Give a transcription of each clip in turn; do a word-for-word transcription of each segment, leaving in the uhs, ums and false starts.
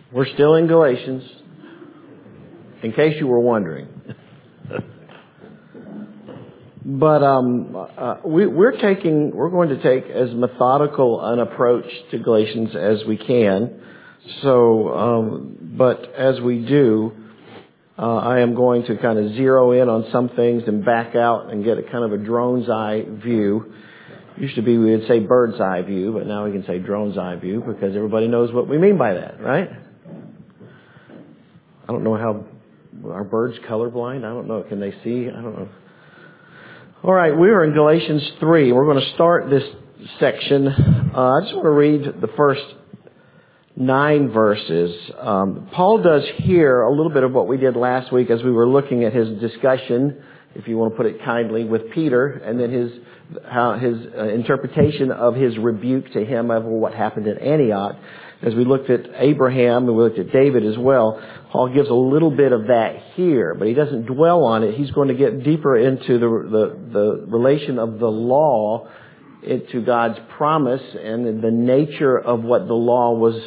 We're still in Galatians, in case you were wondering. But um, uh, we, we're taking, we're going to take as methodical an approach to Galatians as we can. So, um, but as we do, uh, I am going to kind of zero in on some things and back out and get a kind of a drone's eye view. Used to be we would say bird's eye view, but now we can say drone's eye view because everybody knows what we mean by that, right? I don't know how, are birds colorblind? I don't know. Can they see? I don't know. All right, we are in Galatians three. We're going to start this section. Uh, I just want to read the first nine verses. Um, Paul does here a little bit of what we did last week as we were looking at his discussion, if you want to put it kindly, with Peter, and then his how his uh, interpretation of his rebuke to him of what happened at Antioch. As we looked at Abraham and we looked at David as well, Paul gives a little bit of that here, but he doesn't dwell on it. He's going to get deeper into the the, the relation of the law into God's promise and the nature of what the law was,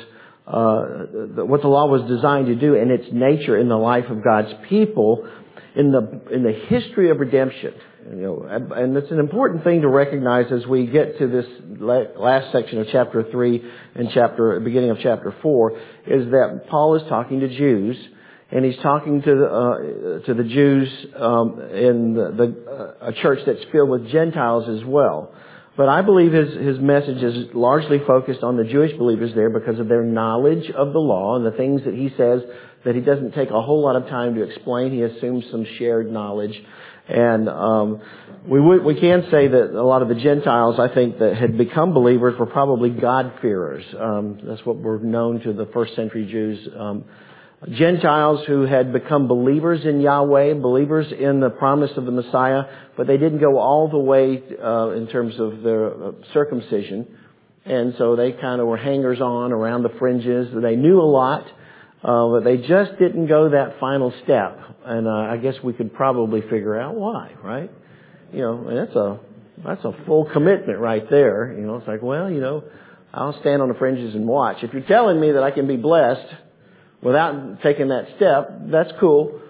uh, what the law was designed to do and its nature in the life of God's people in the in the history of redemption. You know, and it's an important thing to recognize as we get to this last section of chapter three and chapter beginning of chapter four, is that Paul is talking to Jews, and he's talking to the, uh, to the Jews um, in the, the uh, a church that's filled with Gentiles as well. But I believe his his message is largely focused on the Jewish believers there because of their knowledge of the law and the things that he says that he doesn't take a whole lot of time to explain. He assumes some shared knowledge. And um, we would, we can say that a lot of the Gentiles, I think, that had become believers were probably God-fearers. Um, that's what were known to the first century Jews. Um, Gentiles who had become believers in Yahweh, believers in the promise of the Messiah, but they didn't go all the way uh, in terms of their uh, circumcision. And so they kind of were hangers-on around the fringes. They knew a lot. Uh, but they just didn't go that final step. And, uh, I guess we could probably figure out why, right? You know, and that's a, that's a full commitment right there. You know, it's like, well, you know, I'll stand on the fringes and watch. If you're telling me that I can be blessed without taking that step, that's cool.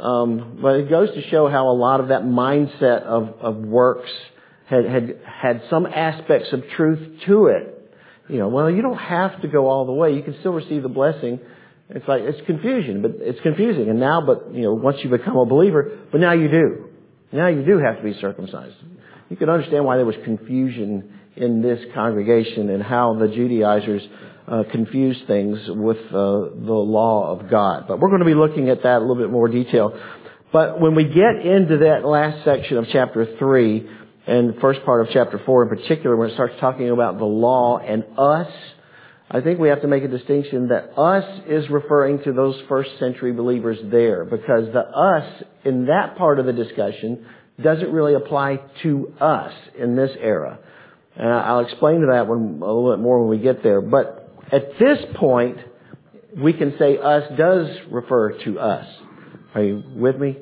Um, but it goes to show how a lot of that mindset of, of works had, had, had some aspects of truth to it. You know, well, you don't have to go all the way. You can still receive the blessing. It's like, it's confusion, but it's confusing. And now, but, you know, once you become a believer, but now you do. Now you do have to be circumcised. You can understand why there was confusion in this congregation and how the Judaizers uh, confused things with uh, the law of God. But we're going to be looking at that in a little bit more detail. But when we get into that last section of chapter three and the first part of chapter four in particular, when it starts talking about the law and us, I think we have to make a distinction that us is referring to those first century believers there, because the us in that part of the discussion doesn't really apply to us in this era. And I'll explain to that when, a little bit more when we get there. But at this point, we can say us does refer to us. Are you with me?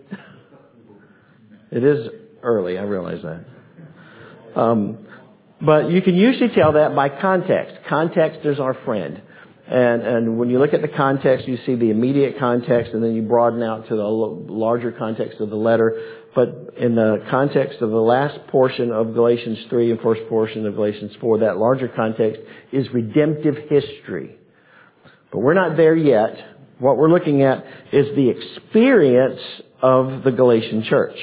It is early, I realize that. Um, But you can usually tell that by context. Context is our friend. And, and when you look at the context, you see the immediate context, and then you broaden out to the larger context of the letter. But in the context of the last portion of Galatians three and first portion of Galatians four, that larger context is redemptive history. But we're not there yet. What we're looking at is the experience of the Galatian church.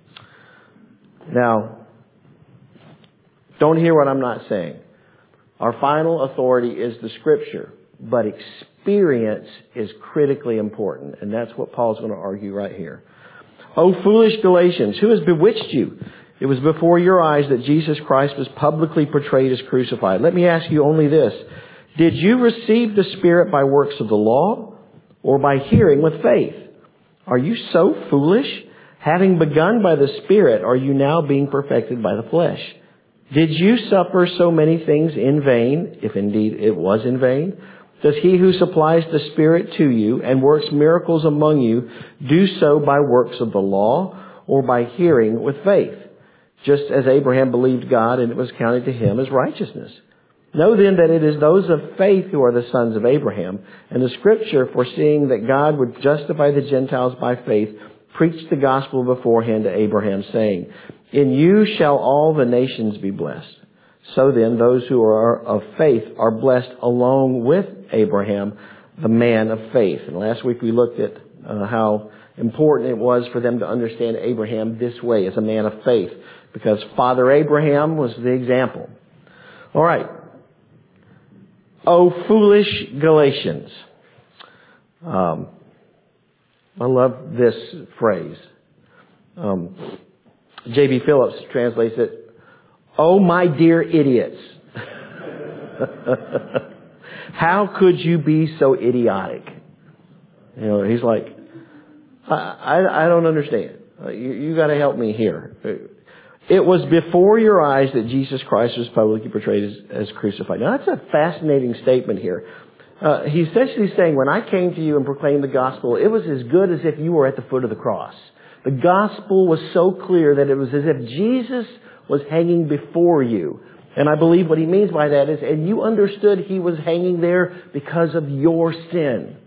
Now, don't hear what I'm not saying. Our final authority is the Scripture, but experience is critically important, and that's what Paul's going to argue right here. O foolish Galatians, who has bewitched you? It was before your eyes that Jesus Christ was publicly portrayed as crucified. Let me ask you only this. Did you receive the Spirit by works of the law or by hearing with faith? Are you so foolish? Having begun by the Spirit, are you now being perfected by the flesh? Did you suffer so many things in vain, if indeed it was in vain? Does he who supplies the Spirit to you and works miracles among you do so by works of the law or by hearing with faith? Just as Abraham believed God and it was counted to him as righteousness. Know then that it is those of faith who are the sons of Abraham. And the Scripture, foreseeing that God would justify the Gentiles by faith, preached the gospel beforehand to Abraham, saying, in you shall all the nations be blessed. So then, those who are of faith are blessed along with Abraham, the man of faith. And last week we looked at uh, how important it was for them to understand Abraham this way, as a man of faith, because Father Abraham was the example. All right. Oh, foolish Galatians. Um, I love this phrase. Um, J B Phillips translates it, oh, my dear idiots. How could you be so idiotic? You know, he's like, I, I, I don't understand. You, you got to help me here. It was before your eyes that Jesus Christ was publicly portrayed as, as crucified. Now, that's a fascinating statement here. Uh, he's essentially saying, when I came to you and proclaimed the gospel, it was as good as if you were at the foot of the cross. The gospel was so clear that it was as if Jesus was hanging before you. And I believe what he means by that is, and you understood he was hanging there because of your sin.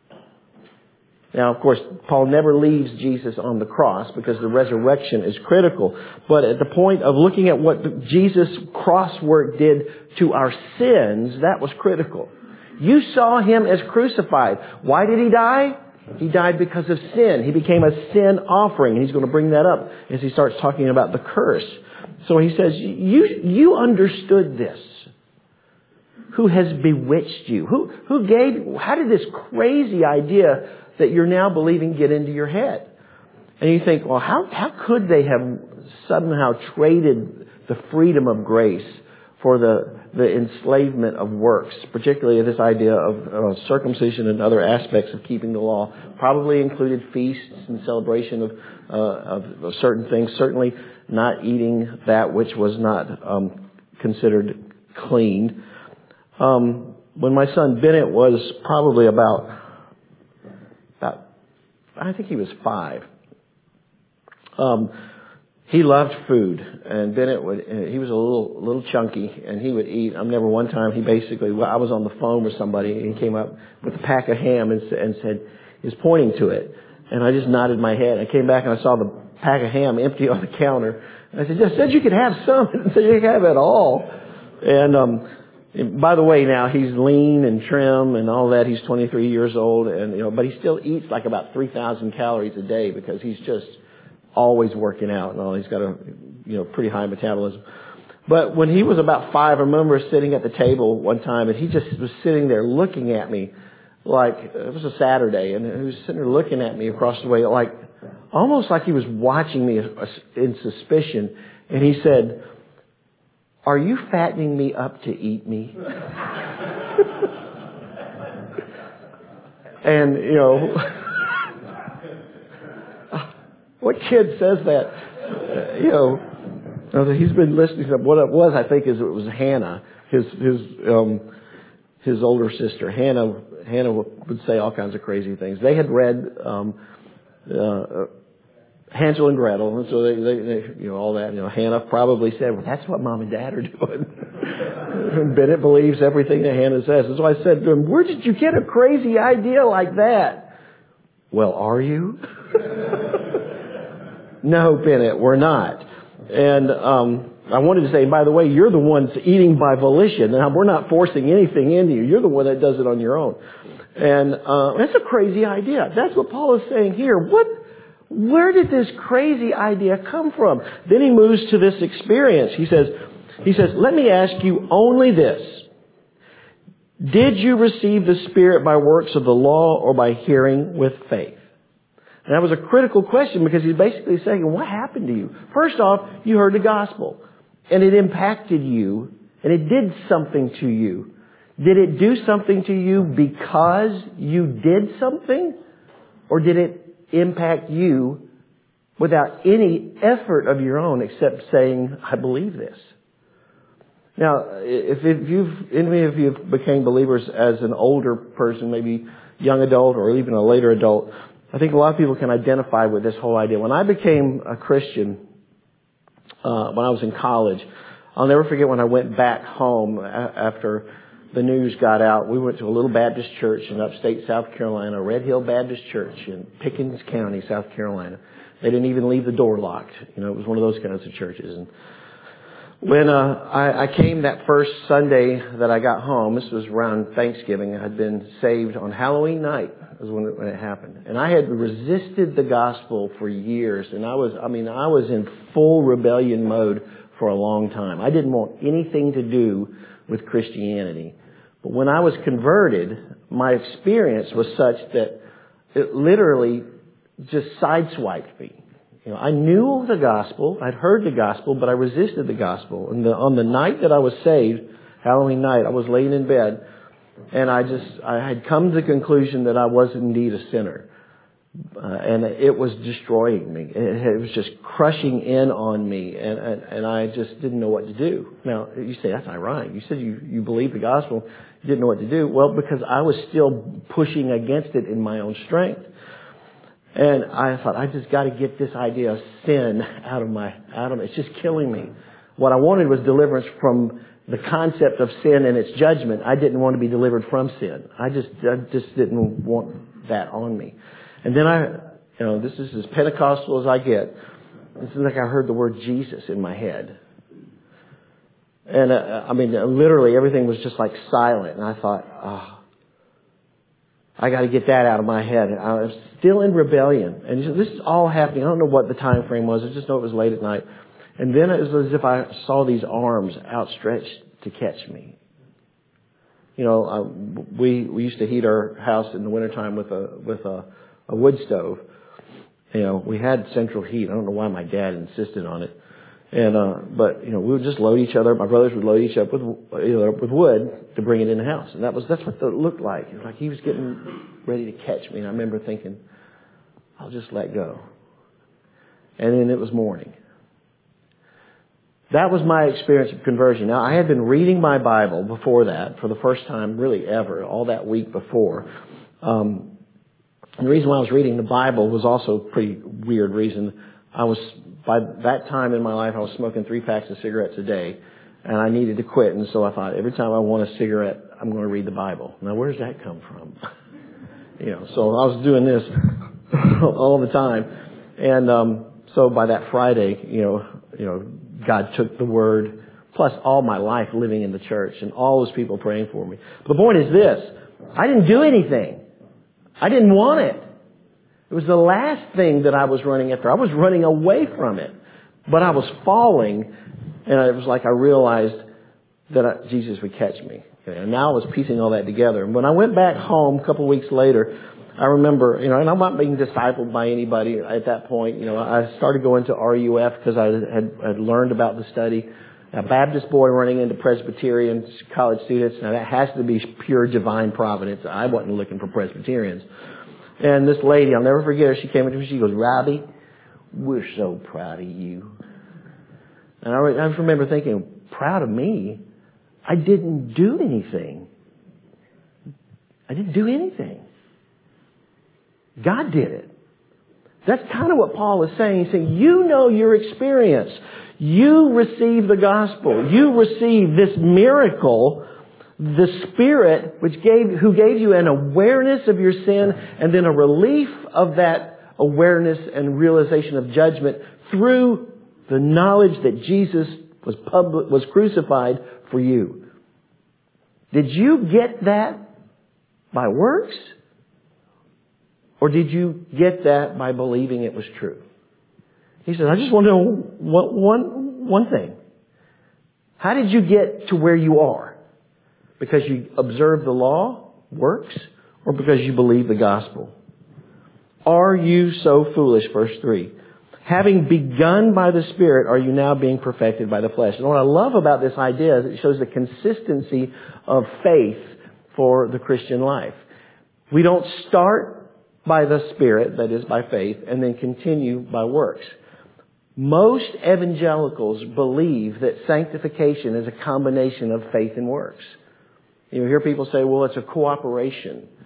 Now, of course, Paul never leaves Jesus on the cross because the resurrection is critical. But at the point of looking at what Jesus' cross work did to our sins, that was critical. You saw him as crucified. Why did he die? He died because of sin. He became a sin offering. And he's going to bring that up as he starts talking about the curse. So he says, you, you understood this. Who has bewitched you? Who, who gave, how did this crazy idea that you're now believing get into your head? And you think, well, how, how could they have somehow traded the freedom of grace for the, the enslavement of works, particularly this idea of uh, circumcision and other aspects of keeping the law? Probably included feasts and celebration of, uh, of, of certain things, certainly not eating that which was not um, considered clean. Um, when my son Bennett was probably about About, I think he was five. Um, he loved food, and Bennett would. He was a little, little chunky, and he would eat. I remember one time he basically. Well, I was on the phone with somebody, and he came up with a pack of ham and, and said, he was pointing to it, and I just nodded my head. I came back and I saw the pack of ham empty on the counter. And I said, "I said you could have some." I said, "You can have it all." And um, by the way, now he's lean and trim and all that. He's twenty-three years old, and you know, but he still eats like about three thousand calories a day because he's just always working out and all. He's got a you know pretty high metabolism. But when he was about five, I remember sitting at the table one time, and he just was sitting there looking at me like it was a Saturday, and he was sitting there looking at me across the way, like almost like he was watching me in suspicion. And he said, "Are you fattening me up to eat me?" And, you know, what kid says that? Uh, you know, he's been listening to what it was, I think, is it was Hannah, his his um, his older sister. Hannah Hannah would say all kinds of crazy things. They had read um, uh, Hansel and Gretel, and so they, they, they, you know, all that. You know, Hannah probably said, "Well, that's what Mom and Dad are doing." And Bennett believes everything that Hannah says. And so I said to him, "Where did you get a crazy idea like that?" "Well, are you?" "No, Bennett, we're not." And um, I wanted to say, by the way, you're the ones eating by volition. Now, we're not forcing anything into you. You're the one that does it on your own. And uh, that's a crazy idea. That's what Paul is saying here. What? Where did this crazy idea come from? Then he moves to this experience. He says, he says, "Let me ask you only this. Did you receive the Spirit by works of the law or by hearing with faith?" And that was a critical question because he's basically saying, what happened to you? First off, you heard the gospel and it impacted you and it did something to you. Did it do something to you because you did something? Or did it impact you without any effort of your own except saying, "I believe this"? Now, if, if you've, any of you became believers as an older person, maybe young adult or even a later adult, I think a lot of people can identify with this whole idea. When I became a Christian, uh, when I was in college, I'll never forget when I went back home after the news got out. We went to a little Baptist church in upstate South Carolina, Red Hill Baptist Church in Pickens County, South Carolina. They didn't even leave the door locked. You know, it was one of those kinds of churches. And when uh, I, I came that first Sunday that I got home, this was around Thanksgiving. I had been saved on Halloween night. Was when it, when it happened. And I had resisted the gospel for years. And I was, I mean, I was in full rebellion mode for a long time. I didn't want anything to do with Christianity. But when I was converted, my experience was such that it literally just sideswiped me. You know, I knew the gospel, I'd heard the gospel, but I resisted the gospel. And the, on the night that I was saved, Halloween night, I was laying in bed, and I just, I had come to the conclusion that I was indeed a sinner. Uh, and it was destroying me. It, it was just crushing in on me, and, and, and I just didn't know what to do. Now, you say, that's ironic. You said you, you believed the gospel, you didn't know what to do. Well, because I was still pushing against it in my own strength. And I thought, I just got to get this idea of sin out of my, out of it. It's just killing me. What I wanted was deliverance from the concept of sin and its judgment. I didn't want to be delivered from sin. I just, I just didn't want that on me. And then I, you know, this is as Pentecostal as I get. It's like I heard the word Jesus in my head. And uh, I mean, literally everything was just like silent. And I thought, oh, I got to get that out of my head. I was still in rebellion. And this is all happening. I don't know what the time frame was. I just know it was late at night. And then it was as if I saw these arms outstretched to catch me. You know, uh, we we used to heat our house in the wintertime with a with a, a wood stove. You know, we had central heat. I don't know why my dad insisted on it. And uh, but you know, we would just load each other. My brothers would load each other with you know, with wood to bring it in the house. And that was that's what it looked like. It was like he was getting ready to catch me. And I remember thinking, I'll just let go. And then it was morning. That was my experience of conversion. Now, I had been reading my Bible before that for the first time really ever, all that week before. Um, and the reason why I was reading the Bible was also a pretty weird reason. I was, by that time in my life, I was smoking three packs of cigarettes a day, and I needed to quit. And so I thought, every time I want a cigarette, I'm going to read the Bible. Now, where does that come from? you know, so I was doing this all the time. And um, so by that Friday, you know, you know, God took the word, plus all my life living in the church and all those people praying for me. But the point is this, I didn't do anything. I didn't want it. It was the last thing that I was running after. I was running away from it. But I was falling, and it was like I realized that I, Jesus would catch me. And now I was piecing all that together. And when I went back home a couple of weeks later, I remember, you know, and I'm not being discipled by anybody at that point. You know, I started going to R U F because I had, had learned about the study. A Baptist boy running into Presbyterian college students. Now that has to be pure divine providence. I wasn't looking for Presbyterians. And this lady, I'll never forget her, she came up to me, she goes, Robbie, we're so proud of you. And I, I remember thinking, proud of me? I didn't do anything. I didn't do anything. God did it. That's kind of what Paul is saying. He's saying, you know your experience. You received the gospel. You received this miracle, the Spirit which gave, who gave you an awareness of your sin and then a relief of that awareness and realization of judgment through the knowledge that Jesus was public, was crucified for you. Did you get that by works? Or did you get that by believing it was true? He says, I just want to know one, one, one thing. How did you get to where you are? Because you observed the law, works, or because you believe the gospel? Are you so foolish? Verse three. Having begun by the Spirit, are you now being perfected by the flesh? And what I love about this idea is it shows the consistency of faith for the Christian life. We don't start by the Spirit, that is by faith, and then continue by works. Most evangelicals believe that sanctification is a combination of faith and works. You hear people say, well, it's a cooperation.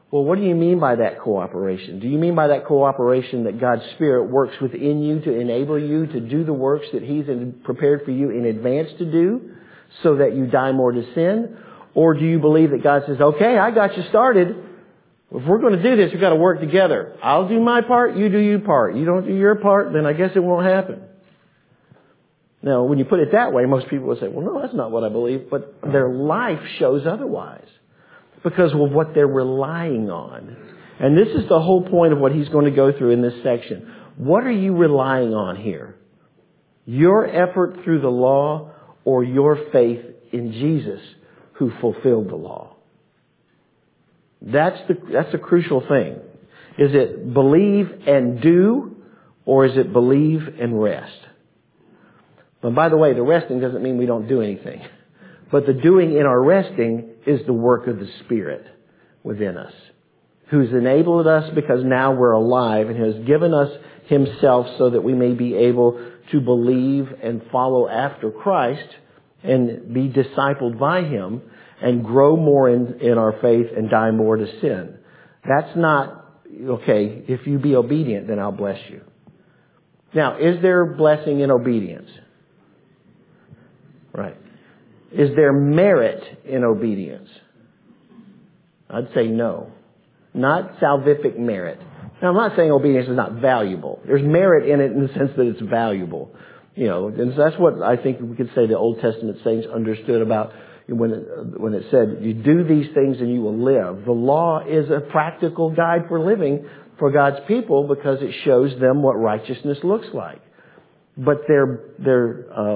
Well, what do you mean by that cooperation? Do you mean by that cooperation that God's Spirit works within you to enable you to do the works that He's prepared for you in advance to do so that you die more to sin? Or do you believe that God says, okay, I got you started. If we're going to do this, we've got to work together. I'll do my part, you do your part. You don't do your part, then I guess it won't happen. Now, when you put it that way, most people will say, well, no, that's not what I believe. But their life shows otherwise because of what they're relying on. And this is the whole point of what he's going to go through in this section. What are you relying on here? Your effort through the law or your faith in Jesus who fulfilled the law? That's the, that's the crucial thing. Is it believe and do, or is it believe and rest? But by the way, the resting doesn't mean we don't do anything. But the doing in our resting is the work of the Spirit within us, who's enabled us because now we're alive and has given us Himself so that we may be able to believe and follow after Christ and be discipled by Him and grow more in, in our faith and die more to sin. That's not, okay, if you be obedient, then I'll bless you. Now, is there blessing in obedience? Right. Is there merit in obedience? I'd say no. Not salvific merit. Now, I'm not saying obedience is not valuable. There's merit in it in the sense that it's valuable. You know, and so that's what I think we could say the Old Testament saints understood about when it, when it said, you do these things and you will live. The law is a practical guide for living for God's people because it shows them what righteousness looks like. But their, their, uh,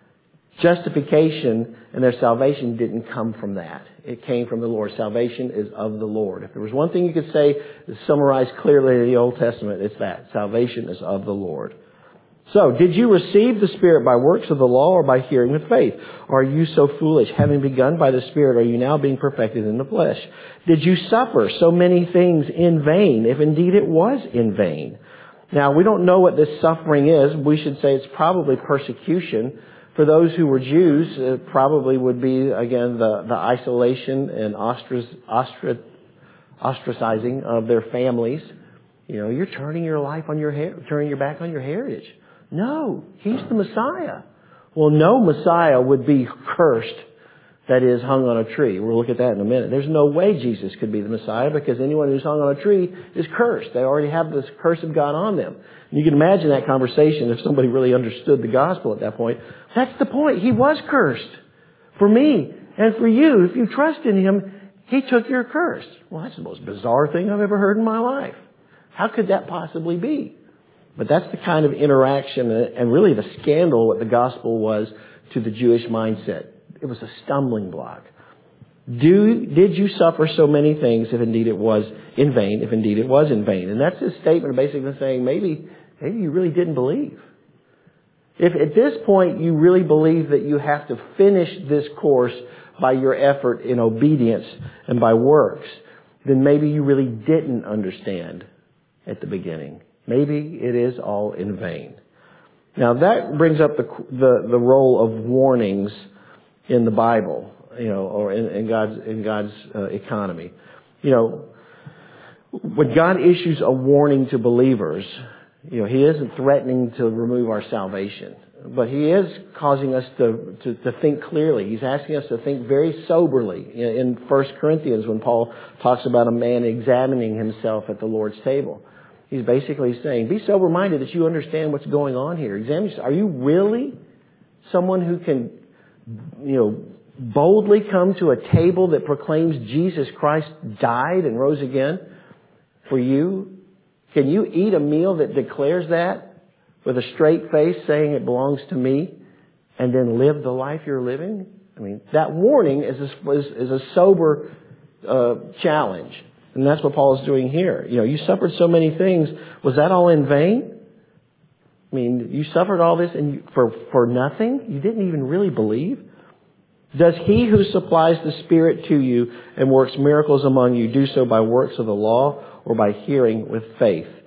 justification and their salvation didn't come from that. It came from the Lord. Salvation is of the Lord. If there was one thing you could say is summarized clearly in the Old Testament, it's that. Salvation is of the Lord. So, did you receive the Spirit by works of the law or by hearing with faith? Or are you so foolish? Having begun by the Spirit, are you now being perfected in the flesh? Did you suffer so many things in vain, if indeed it was in vain? Now, we don't know what this suffering is. We should say it's probably persecution. For those who were Jews, it probably would be, again, the, the isolation and ostrac, ostrac, ostracizing of their families. You know, you're turning your life on your her- turning your back on your heritage. No, He's the Messiah. Well, no Messiah would be cursed, that is, hung on a tree. We'll look at that in a minute. There's no way Jesus could be the Messiah because anyone who's hung on a tree is cursed. They already have this curse of God on them. And you can imagine that conversation if somebody really understood the gospel at that point. That's the point. He was cursed for me and for you. If you trust in Him, He took your curse. Well, that's the most bizarre thing I've ever heard in my life. How could that possibly be? But that's the kind of interaction and really the scandal what the gospel was to the Jewish mindset. It was a stumbling block. Do, did you suffer so many things if indeed it was in vain, if indeed it was in vain? And that's his statement basically saying maybe, maybe you really didn't believe. If at this point you really believe that you have to finish this course by your effort in obedience and by works, then maybe you really didn't understand at the beginning. Maybe it is all in vain. Now that brings up the the, the role of warnings in the Bible, you know, or in, in God's in God's uh, economy. You know, when God issues a warning to believers, you know, He isn't threatening to remove our salvation, but He is causing us to, to, to think clearly. He's asking us to think very soberly. In First Corinthians, when Paul talks about a man examining himself at the Lord's table, he's basically saying, be sober-minded that you understand what's going on here. Examine yourself. Are you really someone who can, you know, boldly come to a table that proclaims Jesus Christ died and rose again for you? Can you eat a meal that declares that with a straight face saying it belongs to me and then live the life you're living? I mean, that warning is a, is, is a sober uh, challenge. And that's what Paul is doing here. You know, you suffered so many things. Was that all in vain? I mean, you suffered all this and you, for, for nothing? You didn't even really believe? Does He who supplies the Spirit to you and works miracles among you do so by works of the law or by hearing with faith?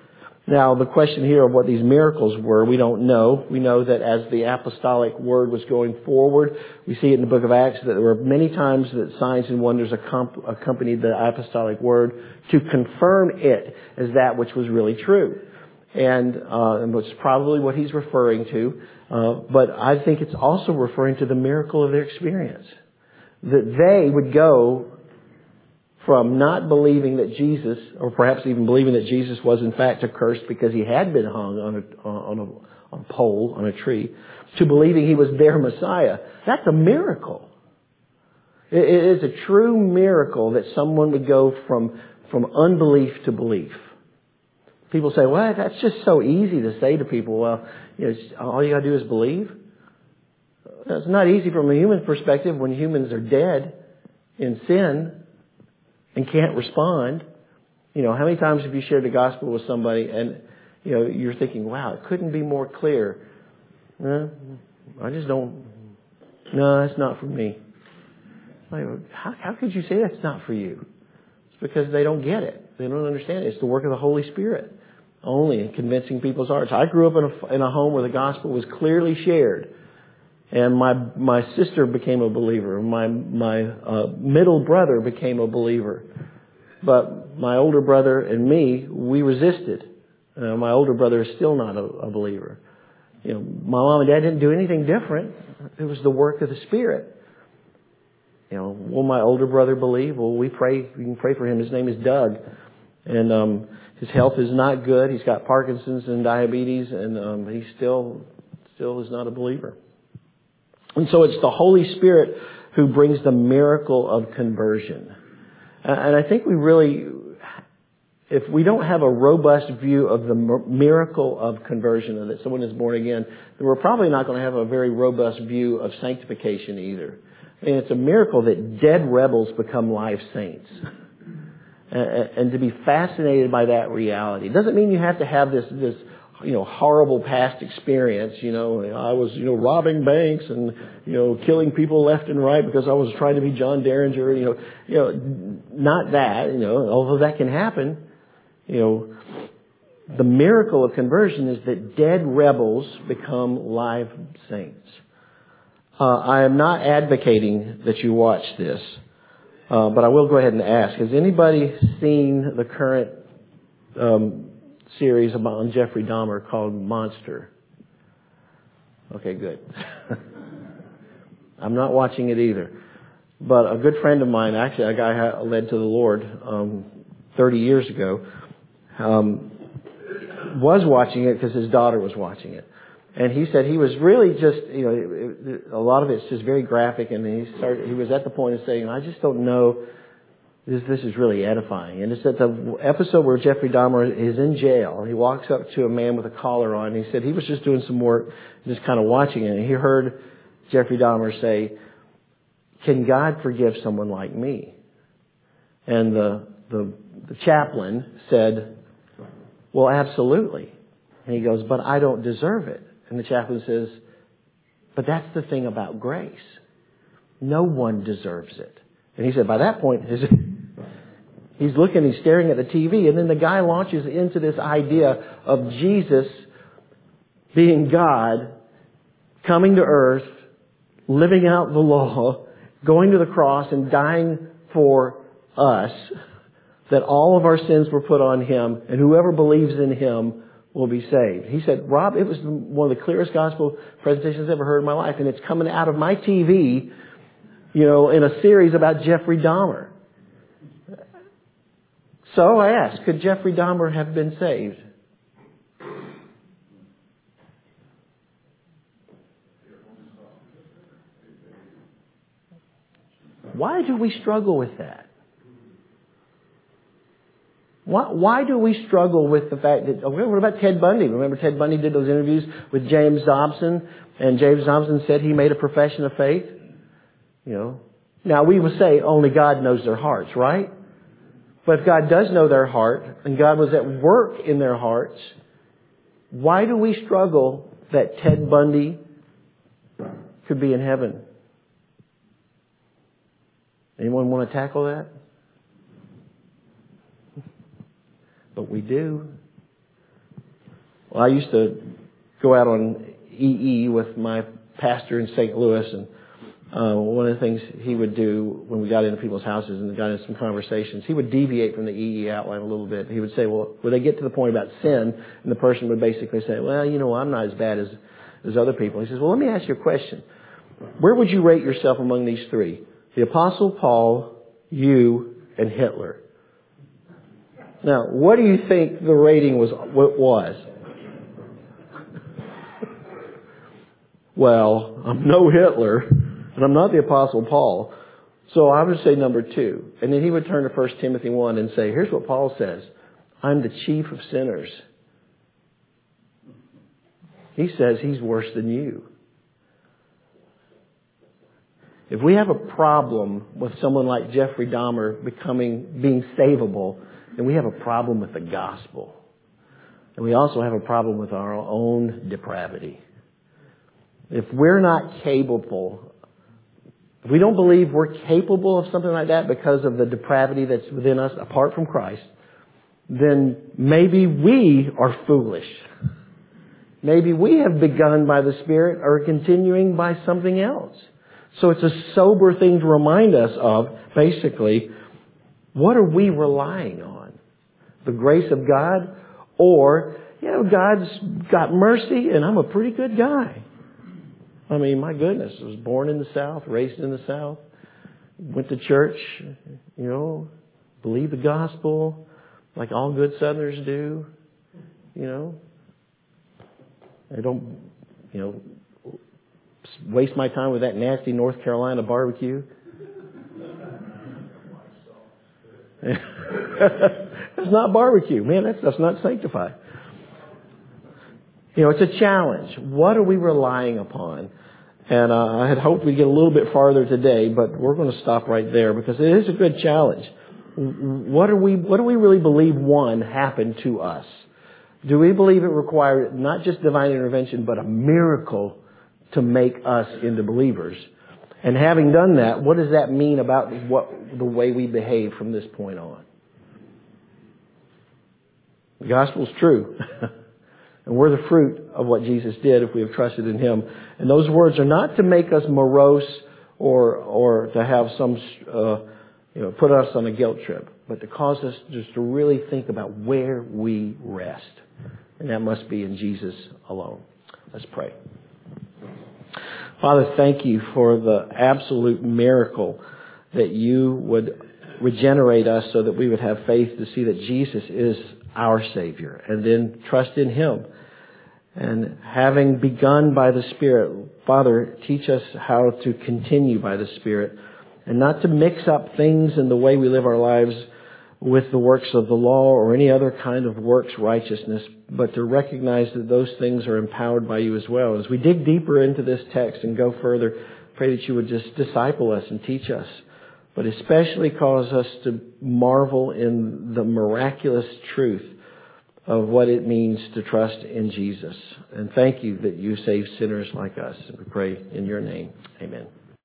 Now, the question here of what these miracles were, we don't know. We know that as the apostolic word was going forward, we see it in the book of Acts that there were many times that signs and wonders accompanied the apostolic word to confirm it as that which was really true. And, uh, and which is probably what he's referring to. Uh, but I think it's also referring to the miracle of their experience. That they would go from not believing that Jesus, or perhaps even believing that Jesus was in fact accursed because he had been hung on a, on a, on a pole, on a tree, to believing he was their Messiah. That's a miracle. It, it is a true miracle that someone would go from, from unbelief to belief. People say, well, that's just so easy to say to people. Well, you know, all you got to do is believe. It's not easy from a human perspective when humans are dead in sin and can't respond. You know, how many times have you shared the gospel with somebody and, you know, you're thinking, wow, it couldn't be more clear. No, I just don't, no, that's not for me. Like, how, how could you say that's not for you? It's because they don't get it. They don't understand it. It's the work of the Holy Spirit only in convincing people's hearts. I grew up in a, in a home where the gospel was clearly shared. And my my sister became a believer. My my uh, middle brother became a believer. But my older brother and me, we resisted. Uh, my older brother is still not a, a believer. You know, my mom and dad didn't do anything different. It was the work of the Spirit. You know, will my older brother believe? Well, we pray. We can pray for him. His name is Doug, and um, his health is not good. He's got Parkinson's and diabetes, and um, he still still is not a believer. And so it's the Holy Spirit who brings the miracle of conversion. And I think we really, if we don't have a robust view of the miracle of conversion and that someone is born again, then we're probably not going to have a very robust view of sanctification either. And it's a miracle that dead rebels become live saints. And to be fascinated by that reality. It doesn't mean you have to have this, this, you know, horrible past experience. You know, I was, you know, robbing banks and, you know, killing people left and right because I was trying to be John Derringer. You know, you know, not that, you know, although that can happen. You know, the miracle of conversion is that dead rebels become live saints. Uh, I am not advocating that you watch this, uh, but I will go ahead and ask: has anybody seen the current um, series about on Jeffrey Dahmer called Monster? Okay, good. I'm not watching it either. But a good friend of mine, actually a guy I led to the Lord um, thirty years ago, um, was watching it because his daughter was watching it. And he said he was really just, you know, it, it, a lot of it's just very graphic, and he started, he was at the point of saying, I just don't know This, this is really edifying. And it's at the episode where Jeffrey Dahmer is in jail. He walks up to a man with a collar on. And he said he was just doing some work, just kind of watching it. And he heard Jeffrey Dahmer say, can God forgive someone like me? And the, the, the chaplain said, well, absolutely. And he goes, but I don't deserve it. And the chaplain says, but that's the thing about grace. No one deserves it. And he said, by that point, his, he's looking, he's staring at the T V, and then the guy launches into this idea of Jesus being God, coming to earth, living out the law, going to the cross and dying for us, that all of our sins were put on Him, and whoever believes in Him will be saved. He said, Rob, it was one of the clearest gospel presentations I've ever heard in my life, and it's coming out of my T V, you know, in a series about Jeffrey Dahmer. So I asked, could Jeffrey Dahmer have been saved? Why do we struggle with that? Why, why do we struggle with the fact that, oh, what about Ted Bundy? Remember Ted Bundy did those interviews with James Dobson, and James Dobson said he made a profession of faith? You know, now we would say only God knows their hearts, right? But if God does know their heart, and God was at work in their hearts, why do we struggle that Ted Bundy could be in heaven? Anyone want to tackle that? But we do. Well, I used to go out on E E with my pastor in Saint Louis, and uh, one of the things he would do when we got into people's houses and got into some conversations, he would deviate from the E E outline a little bit. He would say, well, would they get to the point about sin? And the person would basically say, well, you know, I'm not as bad as, as other people. He says, well, let me ask you a question. Where would you rate yourself among these three? The Apostle Paul, you, and Hitler. Now, what do you think the rating was? What was? Well, I'm no Hitler, and I'm not the Apostle Paul, so I would say number two. And then he would turn to First Timothy one and say, here's what Paul says. I'm the chief of sinners. He says he's worse than you. If we have a problem with someone like Jeffrey Dahmer becoming, being savable, then we have a problem with the gospel. And we also have a problem with our own depravity. If we're not capable, if we don't believe we're capable of something like that because of the depravity that's within us apart from Christ, then maybe we are foolish. Maybe we have begun by the Spirit or continuing by something else. So it's a sober thing to remind us of, basically, what are we relying on? The grace of God? Or, you know, God's got mercy and I'm a pretty good guy. I mean, my goodness, I was born in the South, raised in the South, went to church, you know, believe the gospel like all good Southerners do, you know. I don't, you know, waste my time with that nasty North Carolina barbecue. It's not barbecue. Man, that stuff's not sanctified. You know, it's a challenge. What are we relying upon? And uh, I had hoped we'd get a little bit farther today, but we're going to stop right there because it is a good challenge. What are we? What do we really believe, one, happened to us? Do we believe it required not just divine intervention, but a miracle to make us into believers? And having done that, what does that mean about what the way we behave from this point on? The gospel's true. And we're the fruit of what Jesus did if we have trusted in Him. And those words are not to make us morose or or to have some, uh, you know, put us on a guilt trip, but to cause us just to really think about where we rest. And that must be in Jesus alone. Let's pray. Father, thank you for the absolute miracle that you would regenerate us so that we would have faith to see that Jesus is our Savior and then trust in Him. And having begun by the Spirit, Father, teach us how to continue by the Spirit and not to mix up things in the way we live our lives with the works of the law or any other kind of works righteousness, but to recognize that those things are empowered by you as well. As we dig deeper into this text and go further, pray that you would just disciple us and teach us, but especially cause us to marvel in the miraculous truth of what it means to trust in Jesus. And thank you that you save sinners like us. We pray in your name. Amen.